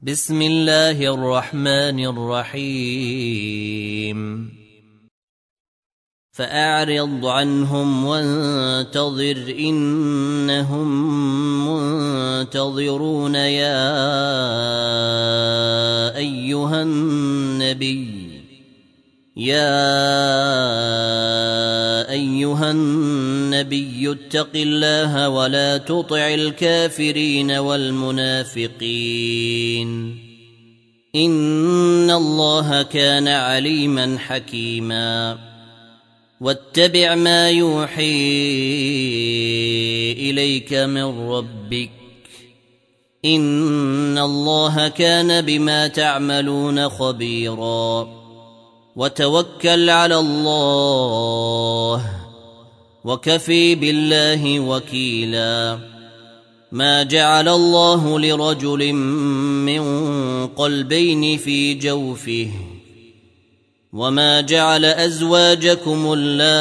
بسم الله الرحمن الرحيم فأعرض عنهم وانتظر إنهم منتظرون يا أيها النبي اتق الله ولا تطع الكافرين والمنافقين إن الله كان عليما حكيما واتبع ما يوحي إليك من ربك إن الله كان بما تعملون خبيرا وتوكل على الله وكفي بالله وكيلا ما جعل الله لرجل من قلبين في جوفه وما جعل أزواجكم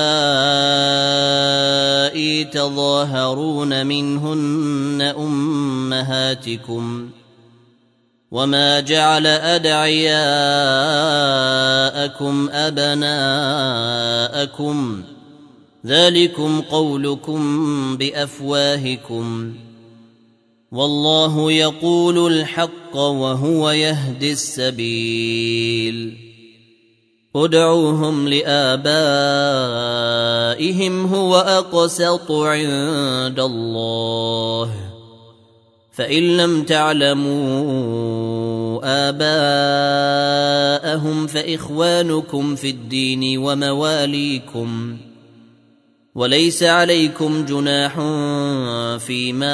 اللائي تظاهرون منهن أمهاتكم وما جعل أدعياءكم أبناءكم ذلكم قولكم بأفواهكم والله يقول الحق وهو يهدي السبيل ادعوهم لآبائهم هو أقسط عند الله فإن لم تعلموا آباءهم فإخوانكم في الدين ومواليكم وليس عليكم جناح فيما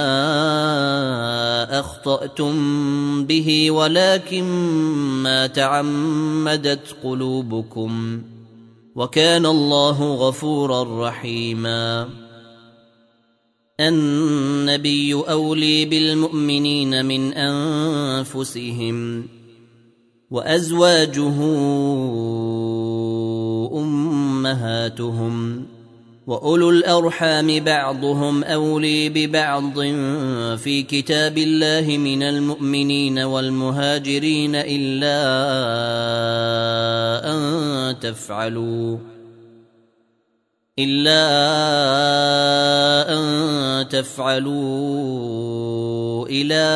أخطأتم به ولكن ما تعمدت قلوبكم وكان الله غفورا رحيما النبي أولي بالمؤمنين من أنفسهم وأزواجه أمهاتهم وأولو الأرحام بعضهم أولي ببعض في كتاب الله من المؤمنين والمهاجرين إلا أن تفعلوا إلى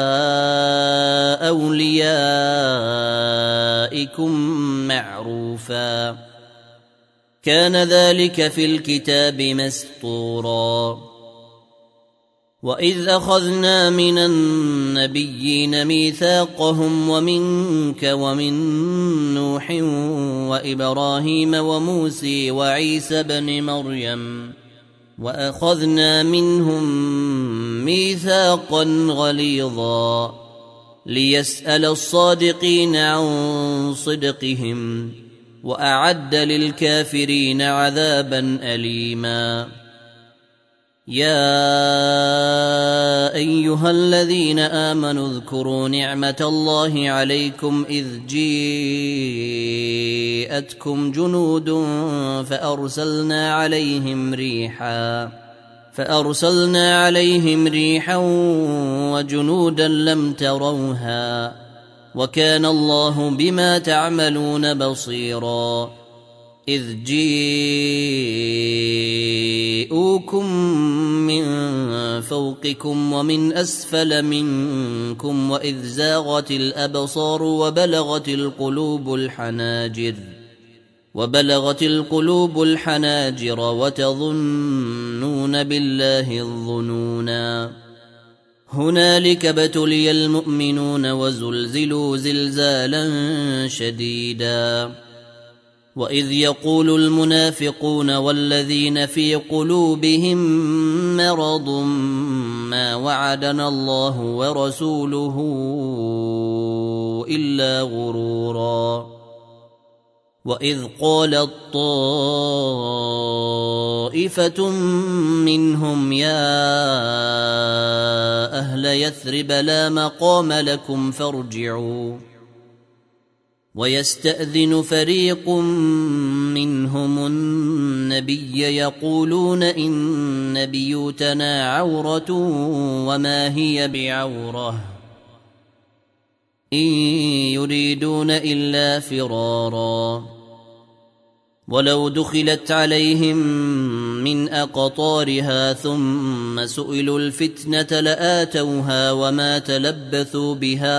أوليائكم معروفا كان ذلك في الكتاب مسطورا وإذ أخذنا من النبيين ميثاقهم ومنك ومن نوح وإبراهيم وموسى وعيسى بن مريم وأخذنا منهم ميثاقا غليظا ليسأل الصادقين عن صدقهم وأعد للكافرين عذابا أليما يا أيها الذين آمنوا اذكروا نعمة الله عليكم إذ جاءتكم جنود فأرسلنا عليهم ريحا وجنودا لم تروها وكان الله بما تعملون بصيرا إذ جاءوكم من فوقكم ومن أسفل منكم وإذ زاغت الأبصار وبلغت القلوب الحناجر وتظنون بالله الظنونا هنالك ابتلي المؤمنون وزلزلوا زلزالا شديدا وإذ يقول المنافقون والذين في قلوبهم مرض ما وعدنا الله ورسوله إلا غرورا وإذ قالت طائفة منهم يا أهل يثرب لا مقام لكم فارجعوا ويستأذن فريق منهم النبي يقولون إن بيوتنا عورة وما هي بعورة إن يريدون إلا فرارا ولو دخلت عليهم من أقطارها ثم سئلوا الفتنة لآتوها وما تلبثوا بها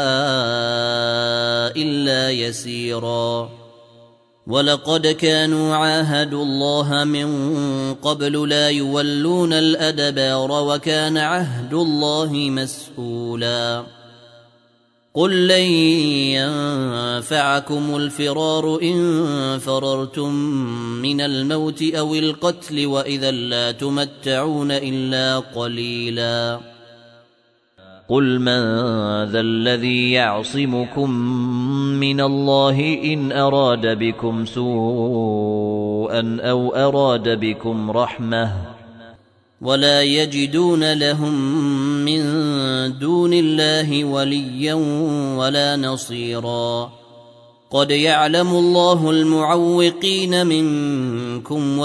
إلا يسيرا ولقد كانوا عاهدوا الله من قبل لا يولون الأدبار وكان عهد الله مسؤولا قل لن ينفعكم الفرار إن فررتم من الموت أو القتل وإذا لا تمتعون إلا قليلا قل من ذا الذي يعصمكم من الله إن أراد بكم سوءا أو أراد بكم رحمة ولا يجدون لهم من دون الله وليا ولا نصيرا قد يعلم الله المعوقين منكم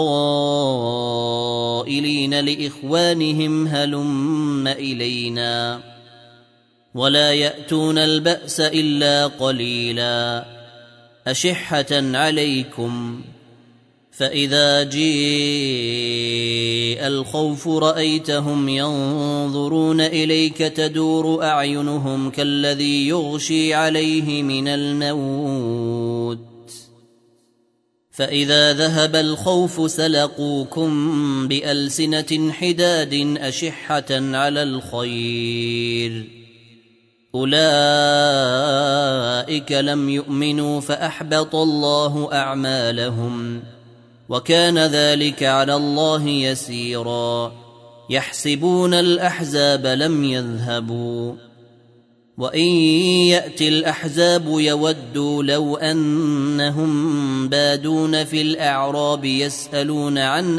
والقائلين لإخوانهم هلم إلينا ولا يأتون البأس إلا قليلا أشحة عليكم فإذا جيء الخوف رأيتهم ينظرون إليك تدور أعينهم كالذي يغشي عليه من الموت فإذا ذهب الخوف سلقوكم بألسنة حداد أشحة على الخير أولئك لم يؤمنوا فأحبط الله أعمالهم وكان ذلك على الله يسيرا يحسبون الأحزاب لم يذهبوا وإن يأتي الأحزاب يودوا لو أنهم بادون في الأعراب يسألون عن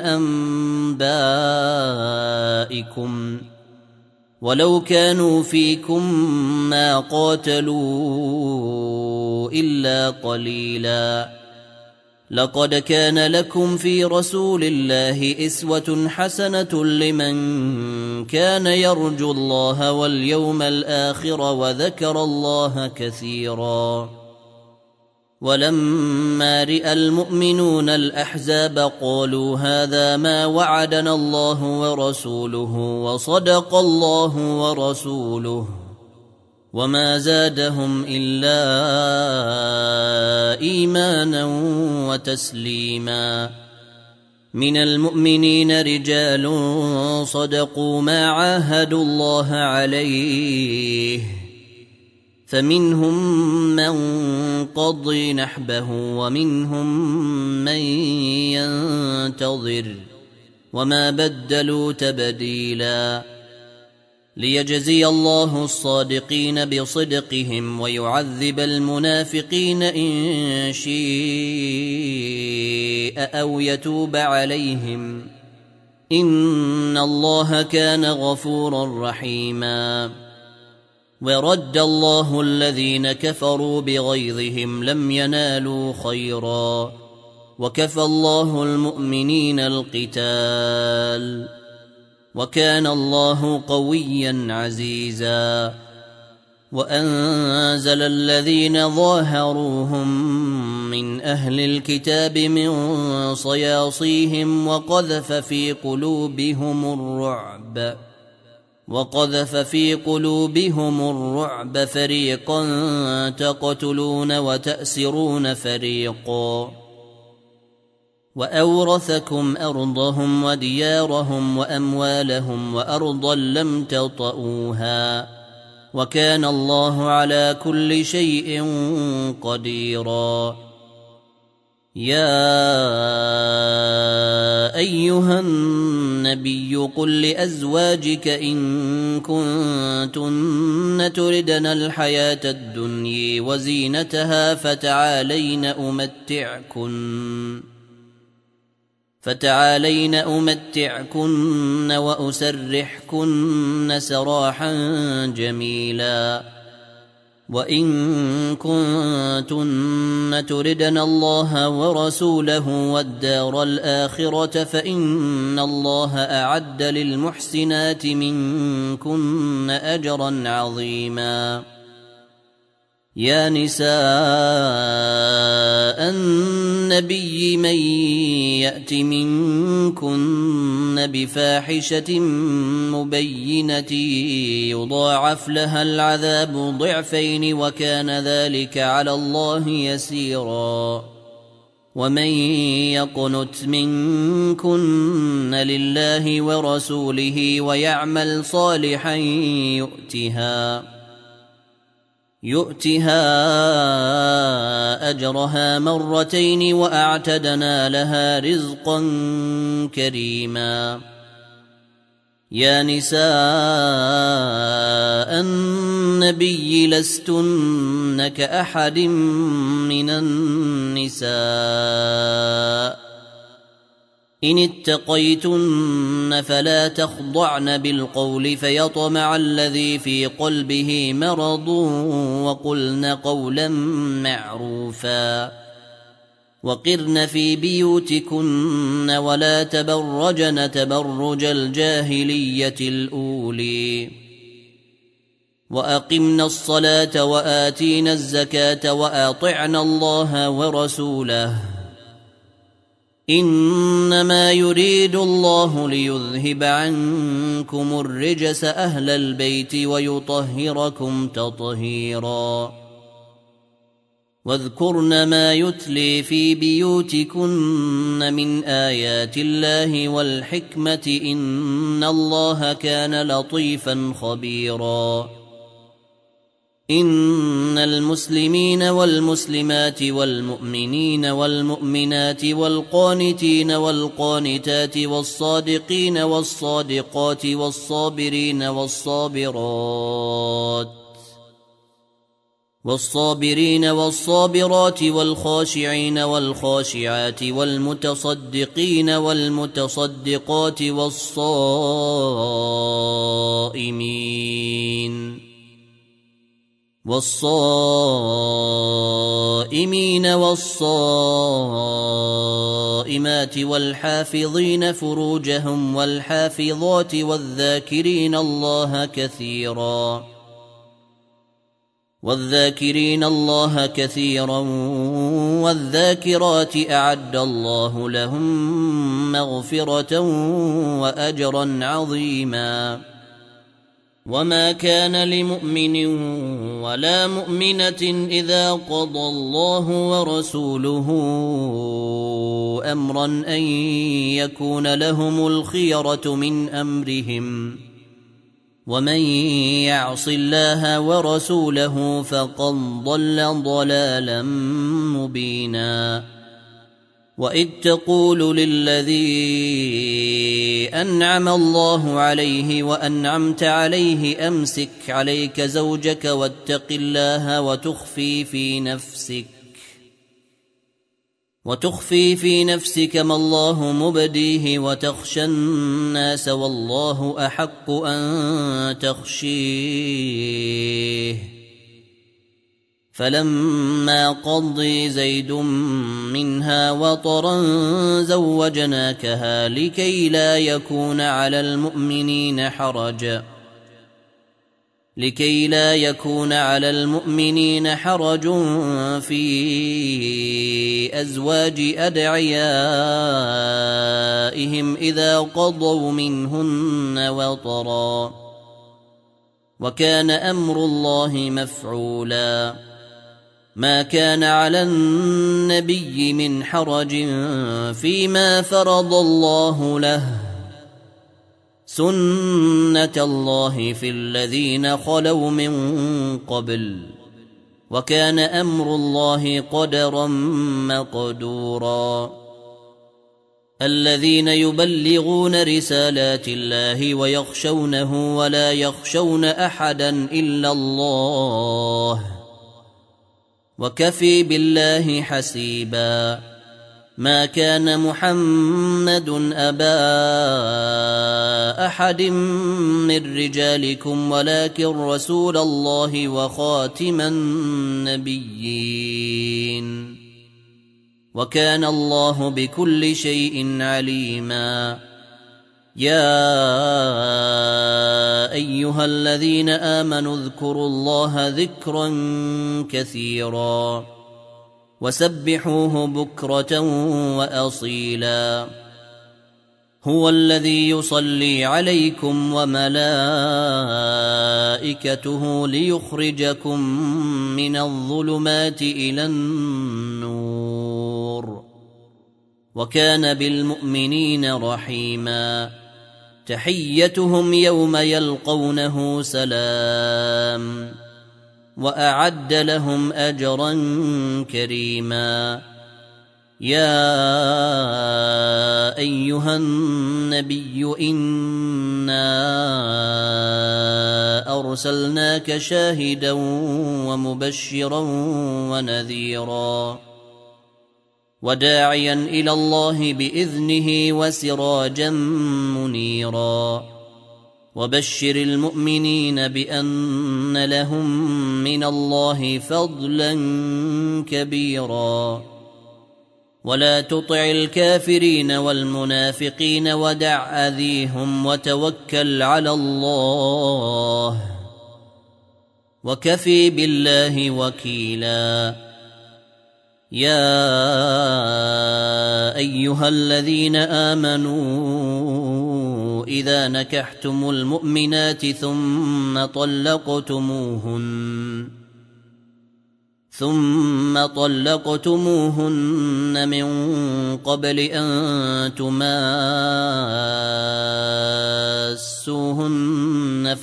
أنبائكم ولو كانوا فيكم ما قاتلوا إلا قليلا لقد كان لكم في رسول الله إسوة حسنة لمن كان يرجو الله واليوم الآخر وذكر الله كثيرا ولما رأى المؤمنون الأحزاب قالوا هذا ما وعدنا الله ورسوله وصدق الله ورسوله وما زادهم إلا إيمانا وتسليما من المؤمنين رجال صدقوا ما عاهدوا الله عليه فمنهم من قضي نحبه ومنهم من ينتظر وما بدلوا تبديلا ليجزي الله الصادقين بصدقهم ويعذب المنافقين إن شاء أو يتوب عليهم إن الله كان غفورا رحيما ورد الله الذين كفروا بغيظهم لم ينالوا خيرا وكفى الله المؤمنين القتال وكان الله قويا عزيزا وأنزل الذين ظاهروهم من أهل الكتاب من صياصيهم وقذف في قلوبهم الرعب فريقا تقتلون وتأسرون فريقا وأورثكم أرضهم وديارهم وأموالهم وأرضا لم تطئوها وكان الله على كل شيء قديرا يا أيها النبي قل لأزواجك إن كنتن تردن الحياة الدنيا وزينتها فتعالين أمتعكن وأسرحكن سراحا جميلا وإن كنتن تردن الله ورسوله والدار الآخرة فإن الله أعد للمحسنات منكن أجرا عظيما يا نساء النبي من يأت منكن بفاحشة مبينة يضاعف لها العذاب ضعفين وكان ذلك على الله يسيرا ومن يقنت منكن لله ورسوله ويعمل صالحا يؤتها أجرها مرتين وأعتدنا لها رزقا كريما يا نساء النبي لستن كأحد من النساء إن اتقيتن فلا تخضعن بالقول فيطمع الذي في قلبه مرض وقلن قولا معروفا وقرن في بيوتكن ولا تبرجن تبرج الجاهلية الأولي وأقمنا الصلاة وآتينا الزكاة وأطعنا الله ورسوله إنما يريد الله ليذهب عنكم الرجس أهل البيت ويطهركم تطهيرا واذكرن ما يتلي في بيوتكن من آيات الله والحكمة إن الله كان لطيفا خبيرا إن المسلمين والمسلمات والمؤمنين والمؤمنات والقانتين والقانتات والصادقين والصادقات والصابرين والصابرات والخاشعين والخاشعات والمتصدقين والمتصدقات والصائمين والصائمات والحافظين فروجهم والحافظات والذاكرين الله كثيرا والذاكرات أعد الله لهم مغفرة وأجرا عظيما وما كان لمؤمن ولا مؤمنة إذا قضى الله ورسوله أمرا أن يكون لهم الخيرة من أمرهم ومن يعص الله ورسوله فقد ضل ضلالا مبينا وإذ تقول للذي أنعم الله عليه وأنعمت عليه أمسك عليك زوجك واتق الله وتخفي في نفسك ما الله مبديه وتخشى الناس والله أحق أن تخشيه فلما قضي زيد منها وطرا زوجناكها لكي لا يكون على المؤمنين حرج في أزواج أدعيائهم إذا قضوا منهن وطرا وكان أمر الله مفعولا ما كان على النبي من حرج فيما فرض الله له سنة الله في الذين خلوا من قبل وكان أمر الله قدرا مقدورا الذين يبلغون رسالات الله ويخشونه ولا يخشون أحدا إلا الله وكفي بالله حسيبا ما كان محمد أبا أحد من رجالكم ولكن رسول الله وخاتم النبيين وكان الله بكل شيء عليما. 「 وكان الله بكل شيء عليما. يا أيها الذين آمنوا اذكروا الله ذكرا كثيرا وسبحوه بكرة وأصيلا هو الذي يصلي عليكم وملائكته ليخرجكم من الظلمات إلى النور وكان بالمؤمنين رحيما تحيتهم يوم يلقونه سلام وأعد لهم أجرا كريما يا أيها النبي إنا أرسلناك شاهدا ومبشرا ونذيرا وداعيا إلى الله بإذنه وسراجا منيرا وبشر المؤمنين بأن لهم من الله فضلا كبيرا ولا تطع الكافرين والمنافقين ودع أذيهم وتوكل على الله وكفي بالله وكيلا يا أيها الذين آمنوا إذا نكحتم المؤمنات ثم طلقتموهن من قبل أن تماسوهن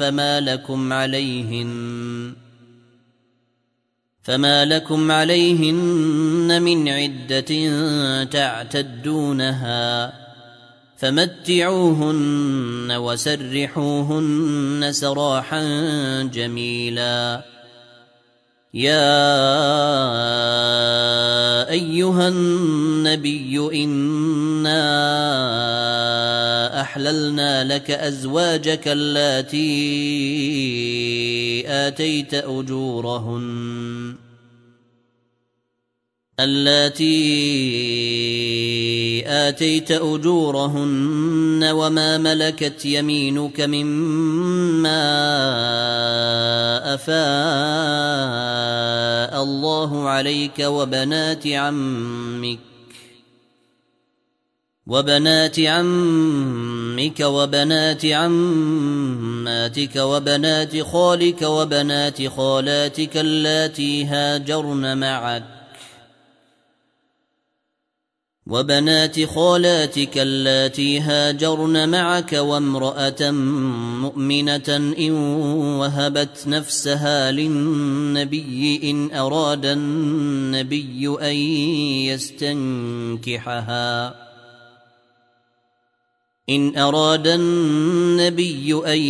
فما لكم عليهن من عدة تعتدونها فمتعوهن وسرحوهن سراحا جميلا يا أيها النبي إنا أحللنا لك أزواجك اللاتي آتيت أجورهن وما ملكت يمينك مما أفاء الله عليك وبنات عمك وبنات عماتك وبنات خالك وبنات خالاتك اللاتي هاجرن معك وامرأة مؤمنة إن وهبت نفسها للنبي إن أراد النبي أن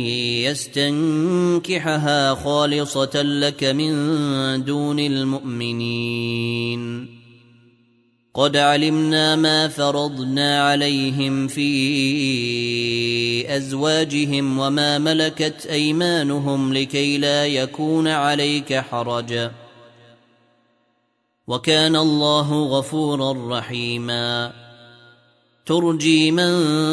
يستنكحها خالصة لك من دون المؤمنين قد علمنا ما فرضنا عليهم في أزواجهم وما ملكت أيمانهم لكي لا يكون عليك حرج وكان الله غفورا رحيما ترجي من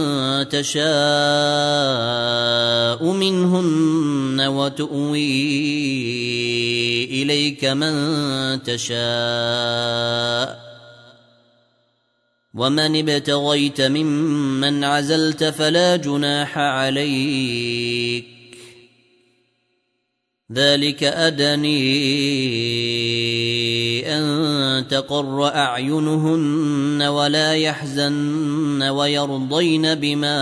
تشاء منهن وتؤوي إليك من تشاء ومن ابتغيت ممن عزلت فلا جناح عليك ذلك أدني أن تقر أعينهن ولا يحزن ويرضين بما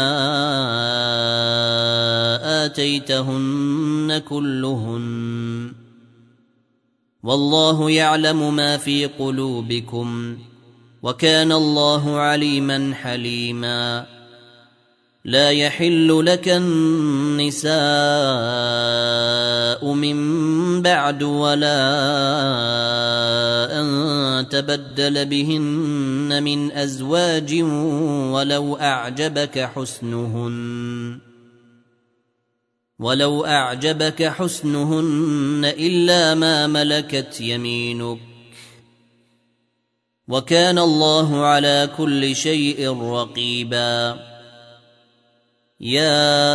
آتيتهن كلهن والله يعلم ما في قلوبكم وكان الله عليما حليما لا يحل لك النساء من بعد ولا أن تبدل بهن من أزواج ولو أعجبك حسنهن إلا ما ملكت يمينك وكان الله على كل شيء رقيبا يا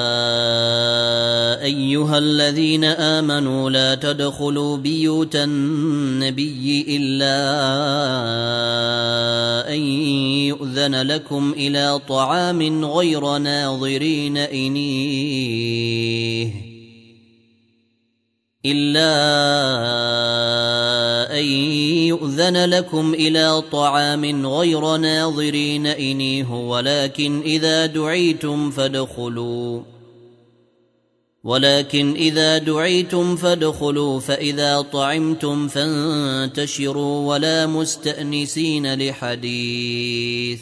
أيها الذين آمنوا لا تدخلوا بيوت النبي إلا أن يؤذن لكم إلى طعام غير ناظرين إنيه ولكن إذا دعيتم فادخلوا فإذا طعمتم فانتشروا ولا مستأنسين لحديث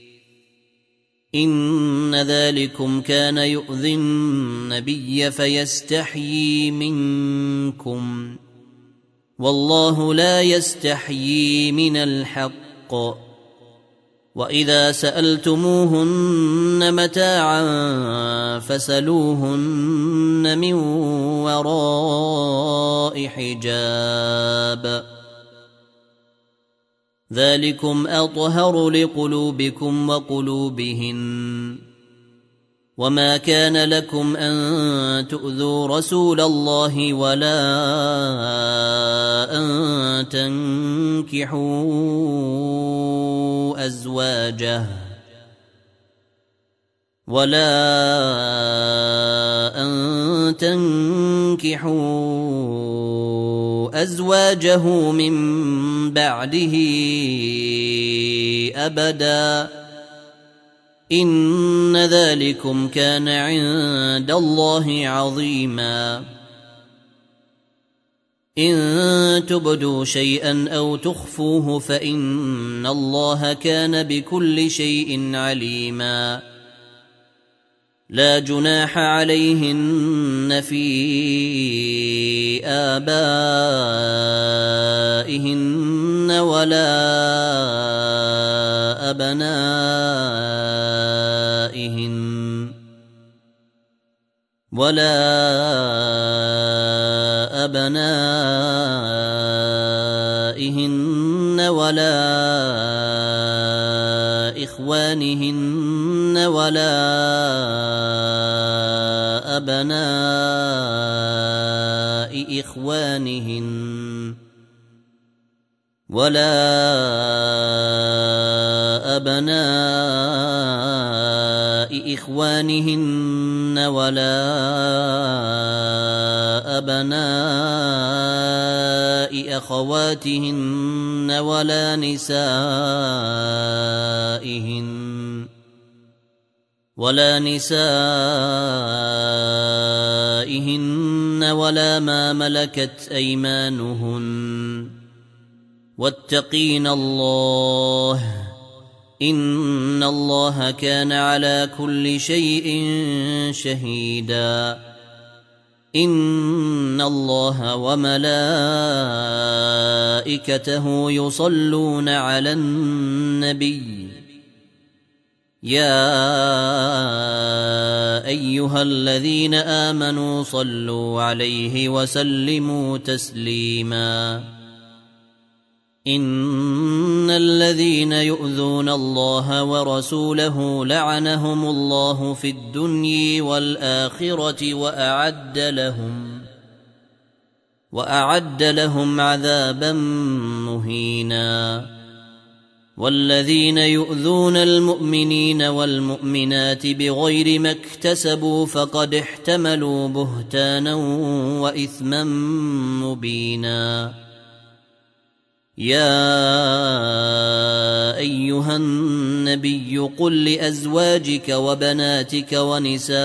إن ذلكم كان يؤذي النبي فيستحيي منكم والله لا يستحيي من الحق وإذا سألتموهن متاعا فسلوهن من وراء حجاب ذلكم أطهر لقلوبكم وقلوبهن وما كان لكم أن تؤذوا رسول الله ولا أن تنكحوا أزواجه من بعده أبدا إن ذلكم كان عند الله عظيما إن تبدوا شيئا أو تخفوه فإن الله كان بكل شيء عليما لا جناح عليهن في آبائهن ولا أبنائهن ولا إخوانهن ولا أبناء إخوانهن ولا أبناء أخواتهن ولا نسائهن ولا ما ملكت أيمانهن واتقين الله إن الله كان على كل شيء شهيدا إن الله وملائكته يصلون على النبي يا أيها الذين آمنوا صلوا عليه وسلموا تسليما إن الذين يؤذون الله ورسوله لعنهم الله في الدنيا والآخرة وأعد لهم عذابا مهينا والذين يؤذون المؤمنين والمؤمنات بغير ما اكتسبوا فقد احتملوا بهتانا وإثما مبينا يا أيها النبي قل لأزواجك وبناتك ونساء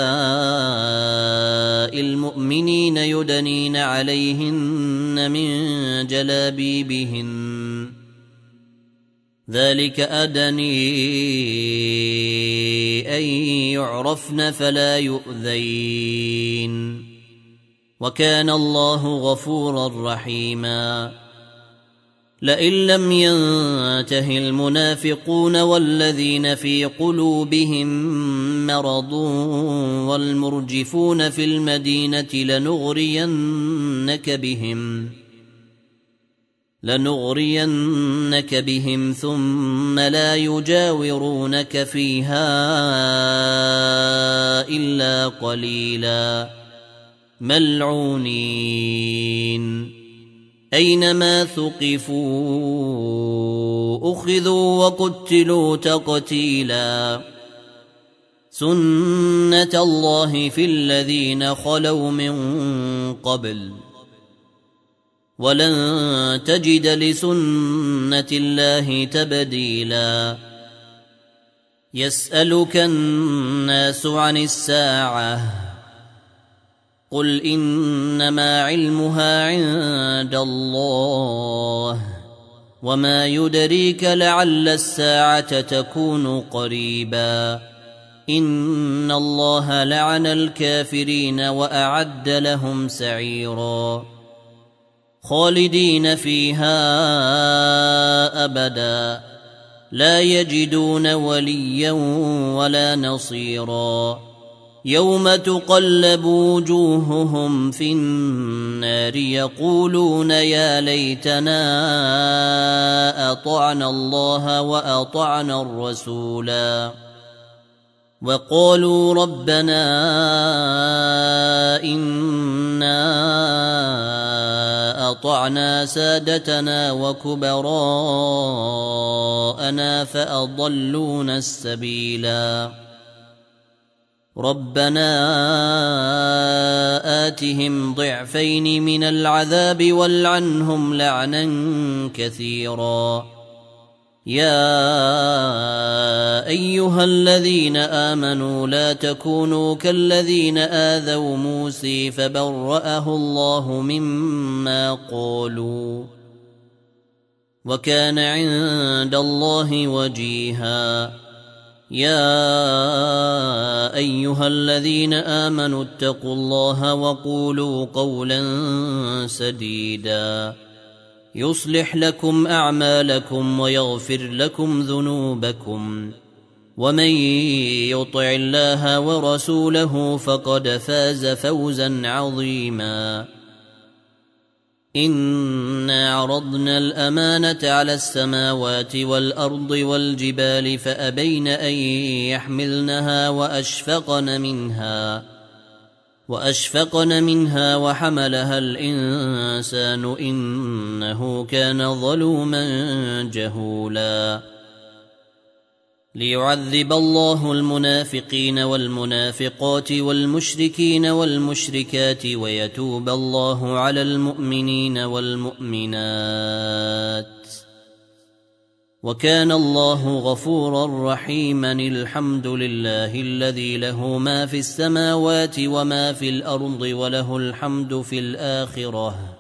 المؤمنين يدنين عليهن من جلابيبهن ذلك أدني أن يعرفن فلا يؤذين وكان الله غفورا رحيما لئن لم ينته المنافقون والذين في قلوبهم مرض والمرجفون في لنغرينك بهم ثم لا يجاورونك فيها إلا قليلا ملعونين أينما ثقفوا أخذوا وقتلوا تقتيلا سنة الله في الذين خلوا من قبل ولن تجد لسنة الله تبديلا يسألك الناس عن الساعة قل إنما علمها عند الله وما يدريك لعل الساعة تكون قريبا إن الله لعن الكافرين وأعد لهم سعيرا خالدين فيها أبدا لا يجدون وليا ولا نصيرا يوم تقلب وجوههم في النار يقولون يا ليتنا أطعنا الله وأطعنا الرسولا وقالوا ربنا إنا أطعنا سادتنا وكبراءنا فأضلونا السبيلا ربنا آتهم ضعفين من العذاب والعنهم لعنا كثيرا يا أيها الذين آمنوا لا تكونوا كالذين آذوا موسى فبرأه الله مما قالوا وكان عند الله وجيها يا أيها الذين آمنوا اتقوا الله وقولوا قولا سديدا يصلح لكم أعمالكم ويغفر لكم ذنوبكم ومن يطع الله ورسوله فقد فاز فوزا عظيما إنا عرضنا الأمانة على السماوات والأرض والجبال فأبين أن يحملنها وأشفقن منها وحملها الإنسان إنه كان ظلوما جهولا ليعذب الله المنافقين والمنافقات والمشركين والمشركات ويتوب الله على المؤمنين والمؤمنات وكان الله غفورا رحيما الحمد لله الذي له ما في السماوات وما في الأرض وله الحمد في الآخرة